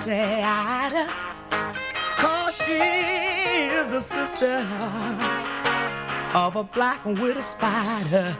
sexy Ida, 'cause she is the sister of a black widow spider.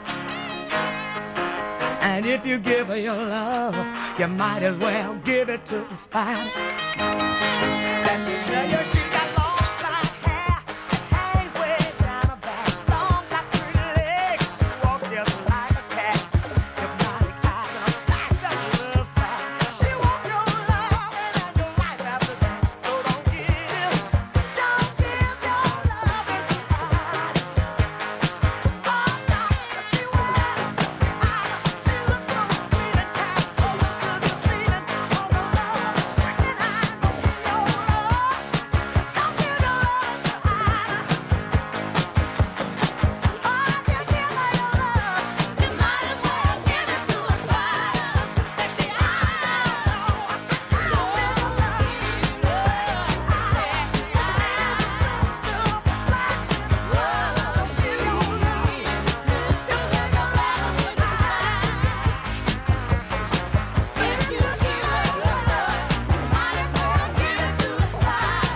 And if you give her your love, you might as well give it to the spider. Let me tell you, she got long black hair that hangs way down her back, long black pretty legs, she walks just like a cat, hypnotic eyes and a stacked up love sack. She wants your love and your life after that, so don't give your love into her. Oh, Dr. Beware, sexy Ida, she looks so sweet and kind, oh, sugar sweet and oh, her love is working. I know your love. Don't give your love into Ida. Oh, if you give her your love, you might as well give it to a spider. Sexy Ida, oh, I said don't give your love. Sexy Ida, she's the sister of the black widow's love. Give your love. You give your love to Ida. If you give her your love, you might as well give it to a spider.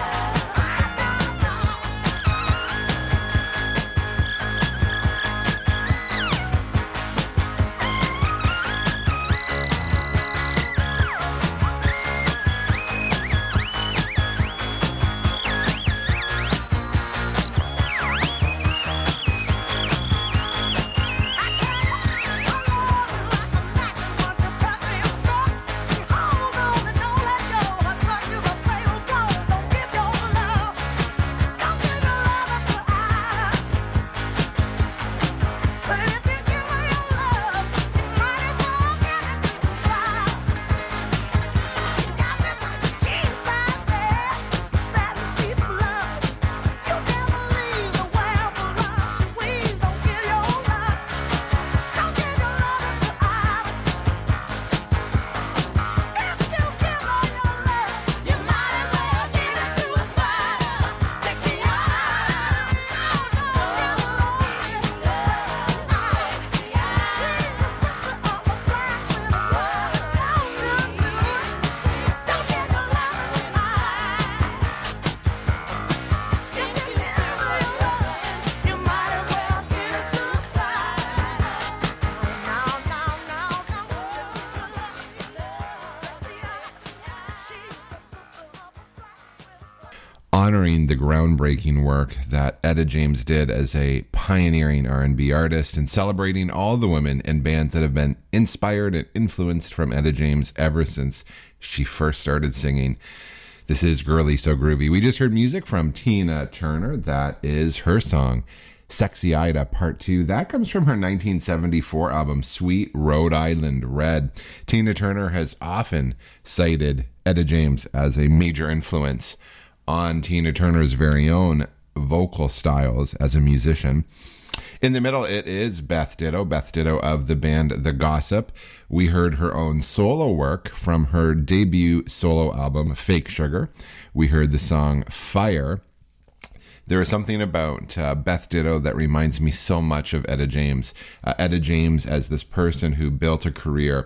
Honoring the groundbreaking work that Etta James did as a pioneering R&B artist and celebrating all the women and bands that have been inspired and influenced from Etta James ever since she first started singing. This is Girly So Groovy. We just heard music from Tina Turner. That is her song, Sexy Ida Part 2. That comes from her 1974 album, Sweet Rhode Island Red. Tina Turner has often cited Etta James as a major influence on Tina Turner's very own vocal styles as a musician. In the middle, it is Beth Ditto of the band The Gossip. We heard her own solo work from her debut solo album, Fake Sugar. We heard the song Fire. There is something about Beth Ditto that reminds me so much of Etta James. Etta James as this person who built a career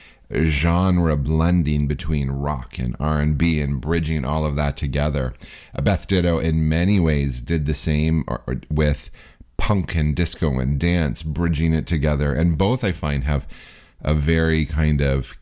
genre blending between rock and R&B and bridging all of that together. Beth Ditto in many ways did the same with punk and disco and dance, bridging it together. And both I find have a very kind of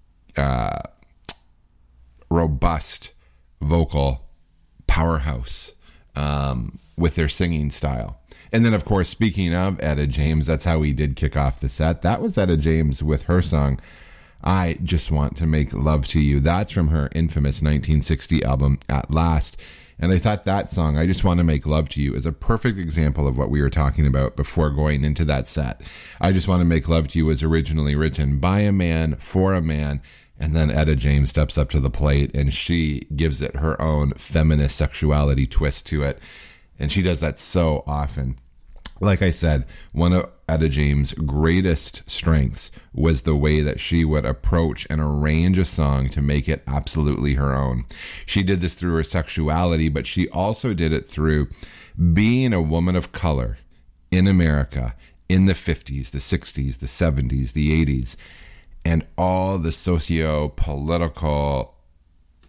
robust vocal powerhouse with their singing style. And then, of course, speaking of Etta James, that's how we did kick off the set. That was Etta James with her song, I Just Want to Make Love to You. That's from her infamous 1960 album, At Last. And I thought that song, I Just Want to Make Love to You, is a perfect example of what we were talking about before going into that set. I Just Want to Make Love to You was originally written by a man, for a man, and then Etta James steps up to the plate and she gives it her own feminist sexuality twist to it. And she does that so often. Like I said, one of Etta James' greatest strengths was the way that she would approach and arrange a song to make it absolutely her own. She did this through her sexuality, but she also did it through being a woman of color in America in the 50s, the 60s, the 70s, the 80s, and all the socio-political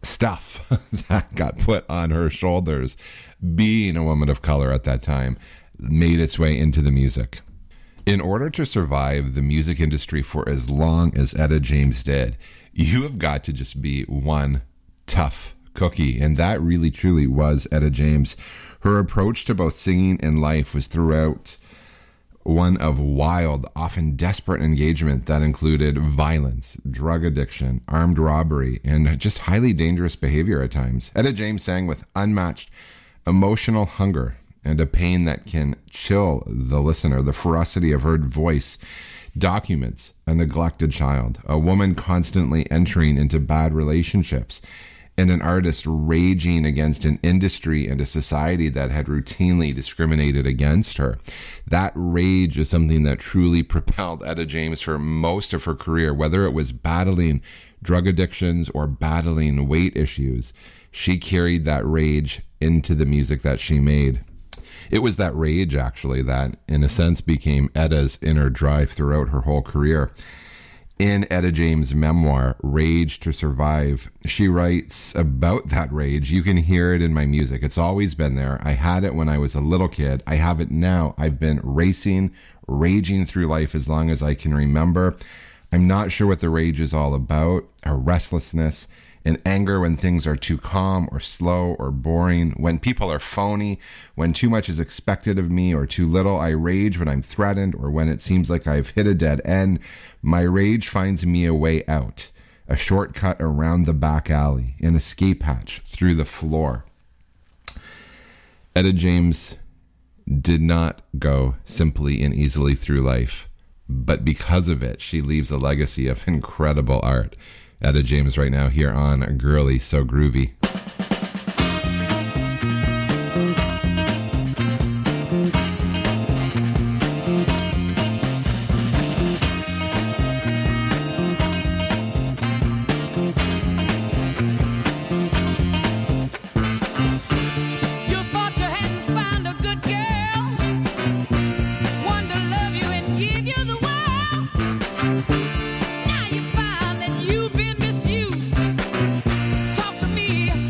stuff that got put on her shoulders, being a woman of color at that time, made its way into the music. In order to survive the music industry for as long as Etta James did, you have got to just be one tough cookie. And that really truly was Etta James. Her approach to both singing and life was throughout one of wild, often desperate engagement that included violence, drug addiction, armed robbery, and just highly dangerous behavior at times. Etta James sang with unmatched emotional hunger and a pain that can chill the listener. The ferocity of her voice documents a neglected child, a woman constantly entering into bad relationships, and an artist raging against an industry and a society that had routinely discriminated against her. That rage is something that truly propelled Etta James for most of her career, whether it was battling drug addictions or battling weight issues. She carried that rage into the music that she made. It was that rage, actually, that in a sense became Etta's inner drive throughout her whole career. In Etta James' memoir, Rage to Survive, she writes about that rage. You can hear it in my music. It's always been there. I had it when I was a little kid. I have it now. I've been raging through life as long as I can remember. I'm not sure what the rage is all about. A restlessness, an anger when things are too calm or slow or boring, when people are phony, when too much is expected of me or too little. I rage when I'm threatened or when it seems like I've hit a dead end. My rage finds me a way out, a shortcut around the back alley, an escape hatch through the floor. Etta James did not go simply and easily through life, but because of it, she leaves a legacy of incredible art. Etta James right now here on Girly So Groovy. Now you find that you've been misused. Talk to me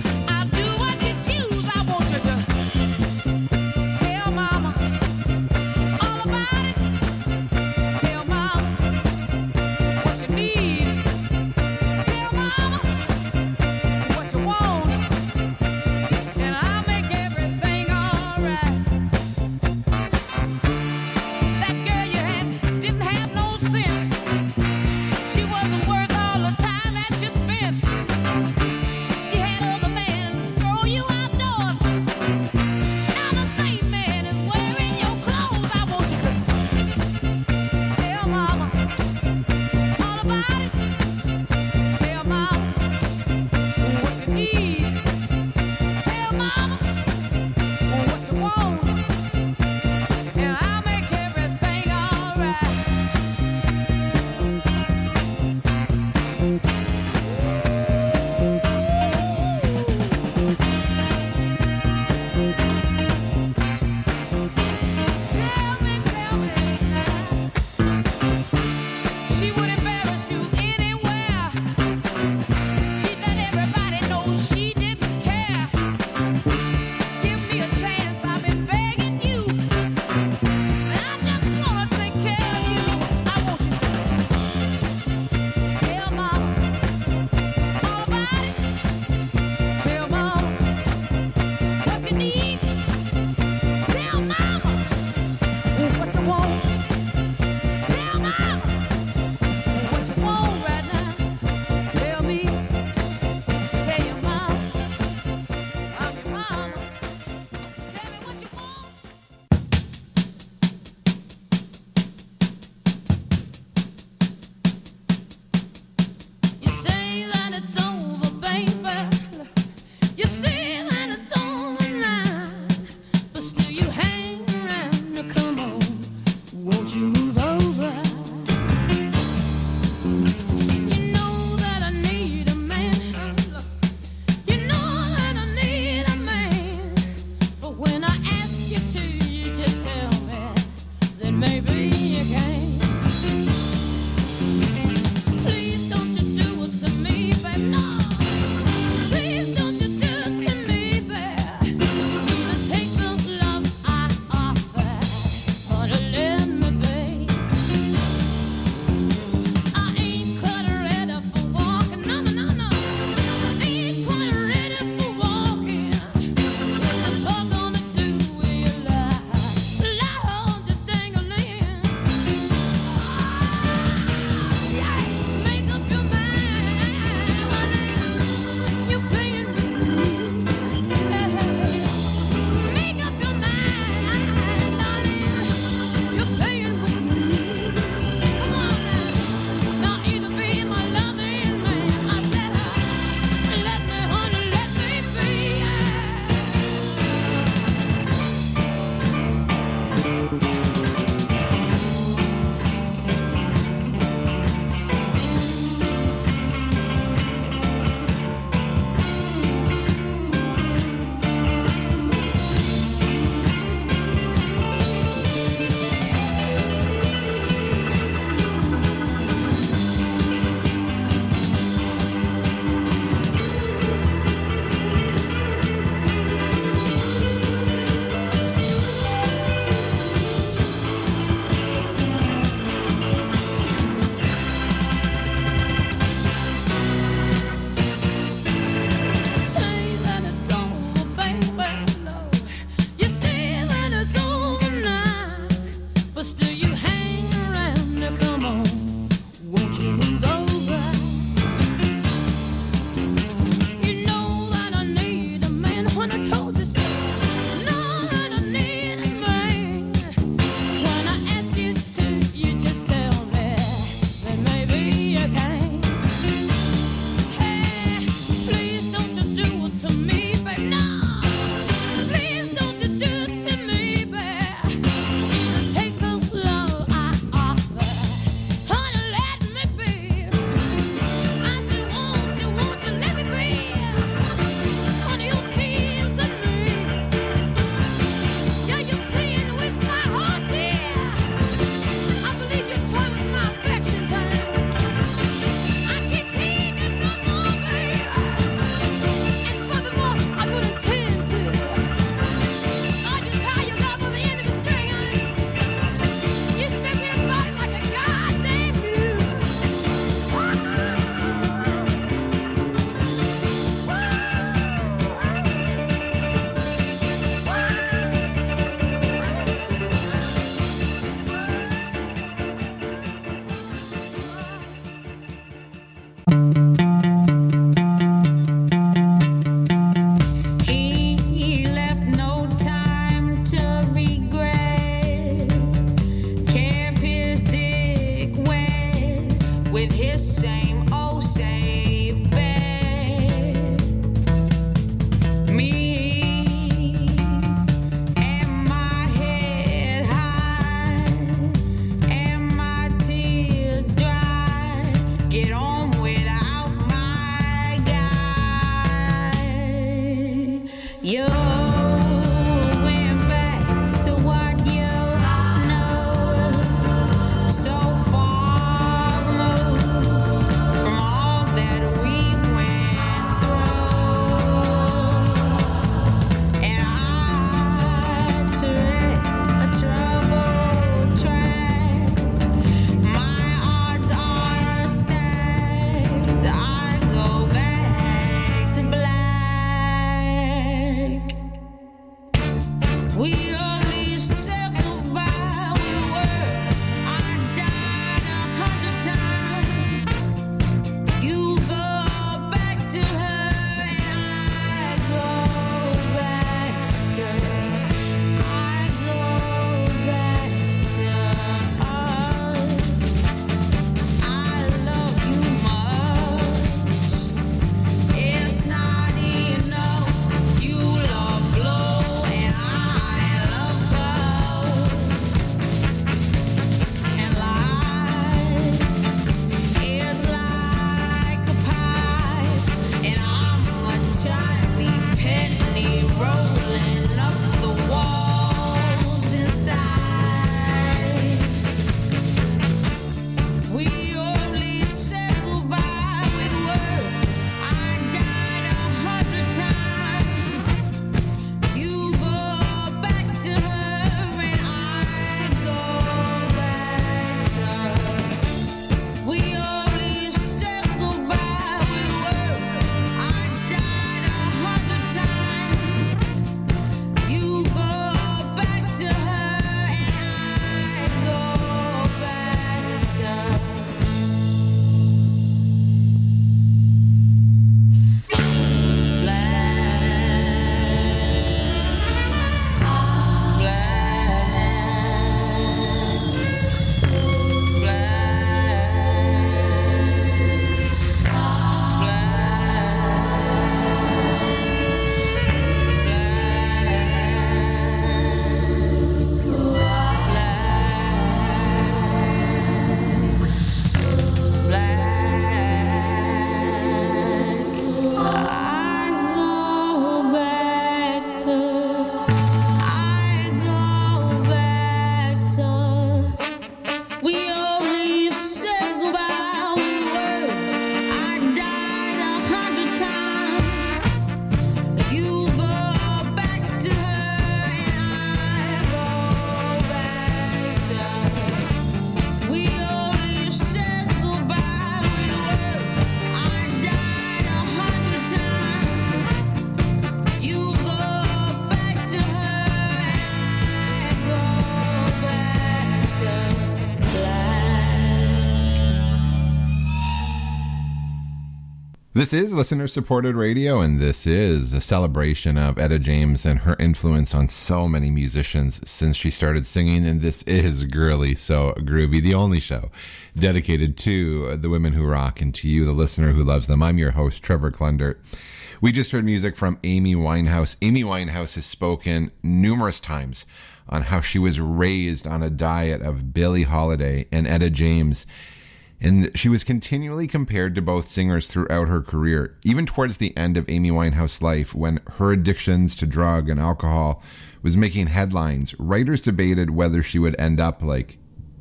This is listener-supported radio, and this is a celebration of Etta James and her influence on so many musicians since she started singing, and this is Girly So Groovy, the only show dedicated to the women who rock and to you, the listener who loves them. I'm your host, Trevor Klundert. We just heard music from Amy Winehouse. Amy Winehouse has spoken numerous times on how she was raised on a diet of Billie Holiday and Etta James, and she was continually compared to both singers throughout her career. Even towards the end of Amy Winehouse's life, when her addictions to drug and alcohol was making headlines, writers debated whether she would end up like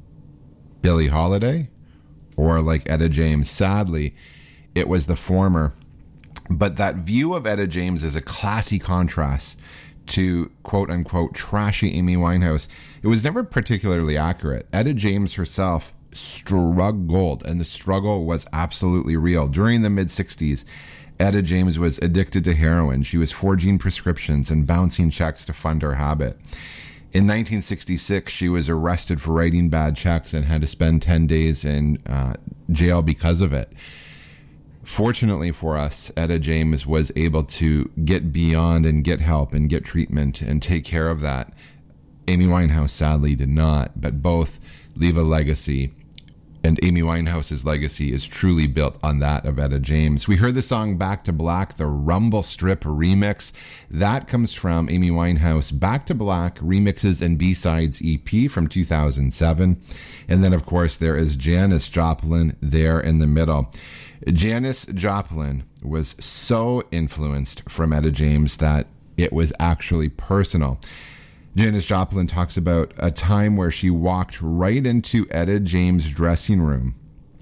Billie Holiday or like Etta James. Sadly, it was the former. But that view of Etta James as a classy contrast to quote-unquote trashy Amy Winehouse, it was never particularly accurate. Etta James herself struggled, and the struggle was absolutely real. During the mid-60s, Etta James was addicted to heroin. She was forging prescriptions and bouncing checks to fund her habit. In 1966, she was arrested for writing bad checks and had to spend 10 days in jail because of it. Fortunately for us, Etta James was able to get beyond and get help and get treatment and take care of that. Amy Winehouse sadly did not, but both leave a legacy, and Amy Winehouse's legacy is truly built on that of Etta James. We heard the song Back to Black, the Rumble Strip remix. That comes from Amy Winehouse Back to Black Remixes and B-Sides EP from 2007. And then, of course, there is Janis Joplin there in the middle. Janis Joplin was so influenced from Etta James that it was actually personal. Janis Joplin talks about a time where she walked right into Etta James' dressing room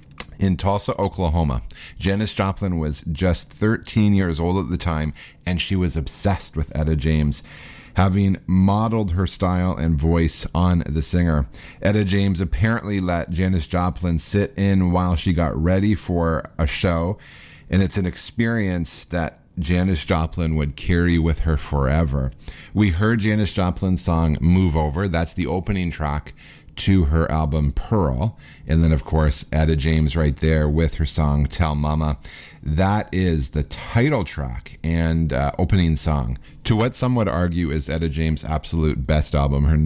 in Tulsa, Oklahoma. Janis Joplin was just 13 years old at the time, and she was obsessed with Etta James, having modeled her style and voice on the singer. Etta James apparently let Janis Joplin sit in while she got ready for a show, and it's an experience that Janis Joplin would carry with her forever. We heard Janis Joplin's song Move Over. That's the opening track to her album Pearl. And then, of course, Etta James right there with her song Tell Mama. That is the title track and opening song to what some would argue is Etta James' absolute best album, her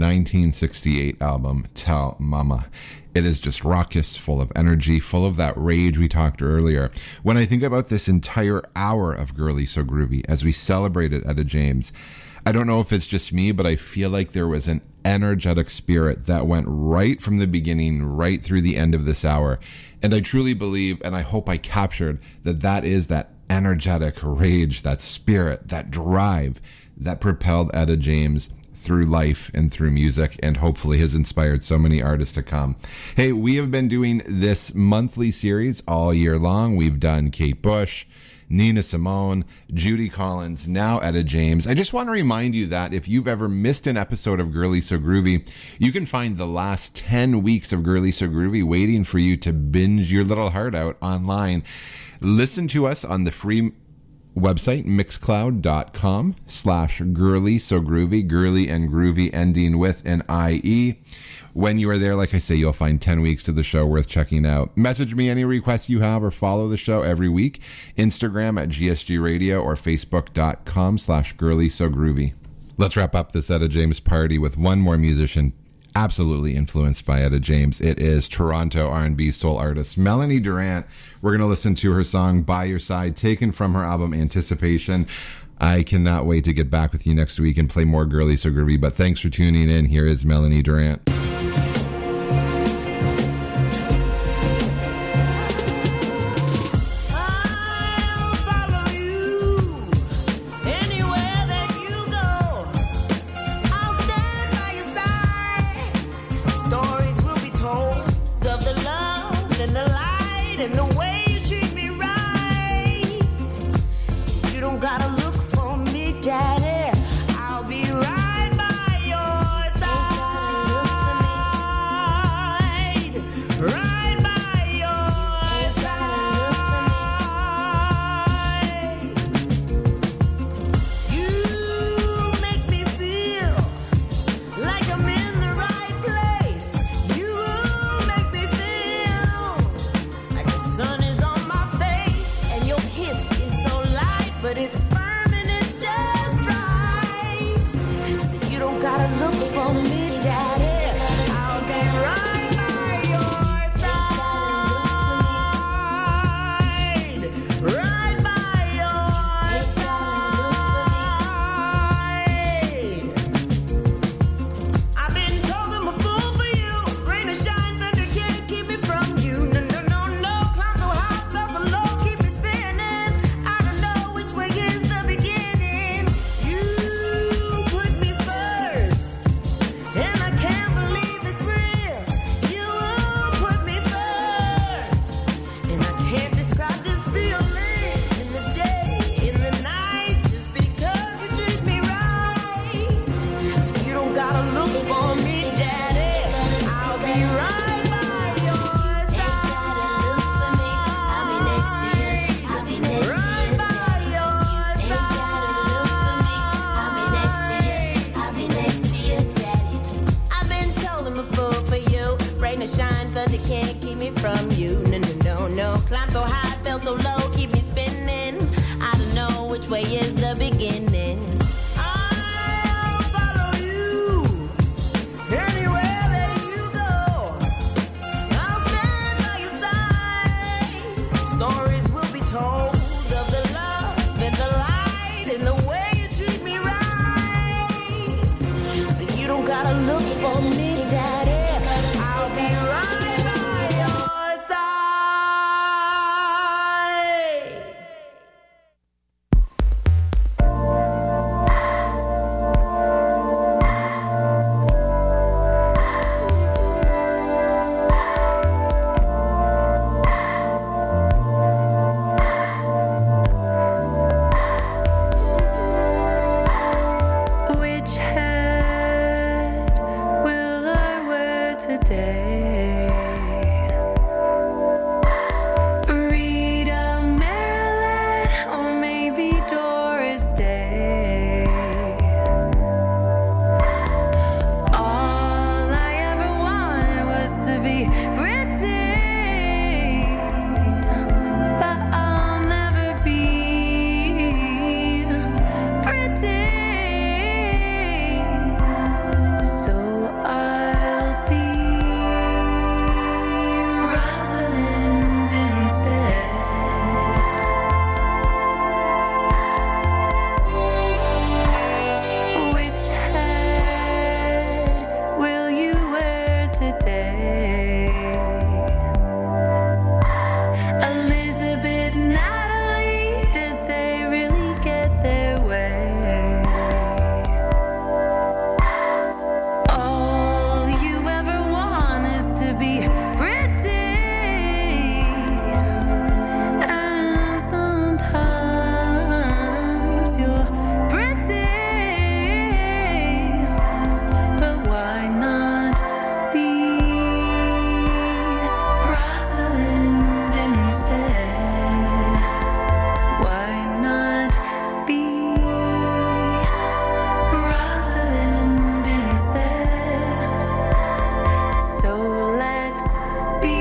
1968 album, Tell Mama. It is just raucous, full of energy, full of that rage we talked earlier. When I think about this entire hour of Girly So Groovy as we celebrated Etta James, I don't know if it's just me, but I feel like there was an energetic spirit that went right from the beginning, right through the end of this hour. And I truly believe, and I hope I captured, that is that energetic rage, that spirit, that drive that propelled Etta James through life and through music, and hopefully has inspired so many artists to come. Hey, we have been doing this monthly series all year long. We've done Kate Bush, Nina Simone, Judy Collins, now Etta James. I just want to remind you that if you've ever missed an episode of Girly So Groovy, you can find the last 10 weeks of Girly So Groovy waiting for you to binge your little heart out online. Listen to us on the free website, mixcloud.com/girly so groovy, girly and groovy ending with an IE. When you are there, like I say, you'll find 10 weeks of the show worth checking out. Message me any requests you have or follow the show every week. Instagram at GSG Radio or Facebook.com/girly so groovy. Let's wrap up this Etta James party with one more musician absolutely influenced by Etta James. It is Toronto R&B soul artist Melanie Durrant. We're going to listen to her song By Your Side, taken from her album Anticipation. I cannot wait to get back with you next week and play more Girly So Groovy, but thanks for tuning in. Here is Melanie Durrant. Sun is on my face and your kiss can't keep me from you. No, no, no, no. Climb so high, fell so low, keep me spinning. I don't know which way is the beginning. I'll follow you anywhere that you go. I'll stand by your side. Stories will be told of the love and the light and the way you treat me right. So you don't gotta look for me, Daddy. I'll be right by your side. Which hat will I wear today? Rita, Marilyn, or maybe Doris Day. All I ever wanted was to be pretty, but I'll never be pretty. So I'll be Rosalind instead. Which hat will you wear today? Elizabeth, Natalie, did they really get their way? All you ever want is to be pretty, and sometimes you're pretty, but why not be Rosalind instead? Why not be Rosalind instead? So let's be.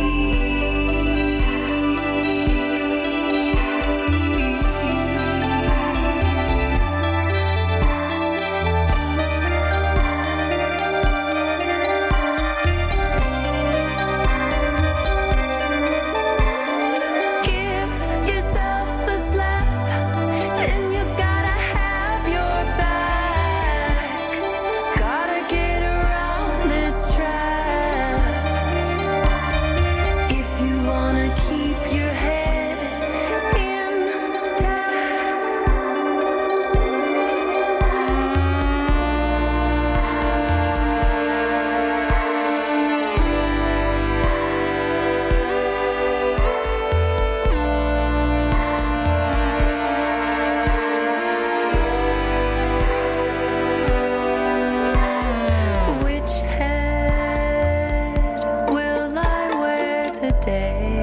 Give yourself a slap, then you gotta have your back. Gotta get around this trap. If you wanna keep your head intact. Which hat will I wear today?